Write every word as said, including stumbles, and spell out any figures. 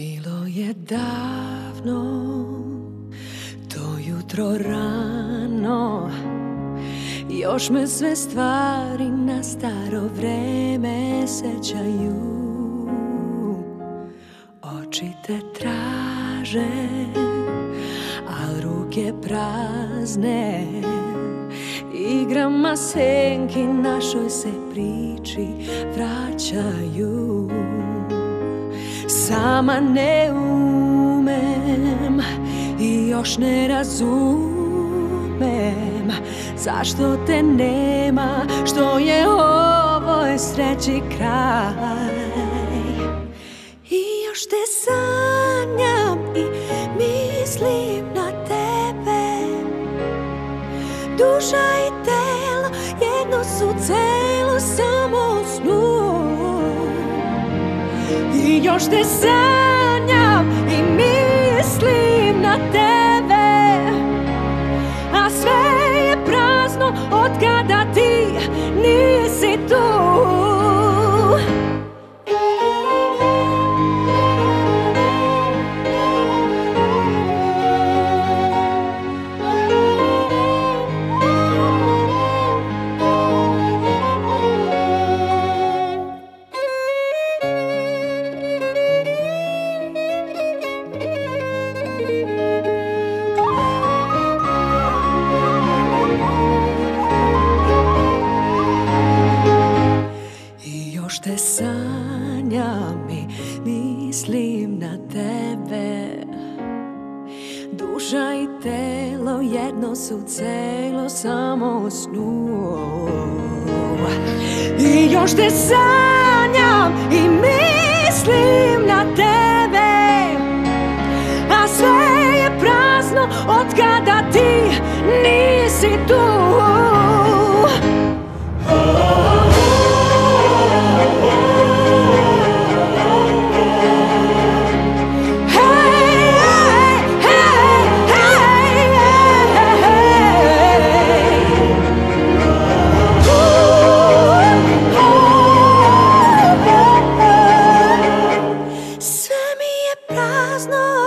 Bilo je davno, to jutro rano, još me sve stvari na staro vreme sećaju. Oči te traže, al ruke prazne, igrama senki našoj se priči vraćaju. Sama ne umem i još ne razumem zašto te nema, što je ovoj sreći kraj. I još te sanjam i mislim na tebe, duša i telo jedno su celo, samo snu. I još te sanjam i mislim na tebe, a sve je prazno od kada ti nisi tu. Još te sanjam i mislim na tebe, duša i telo jedno su celo, samo snu. I još te sanjam i mislim na tebe, a sve je prazno od kada ti nisi tu. Prazno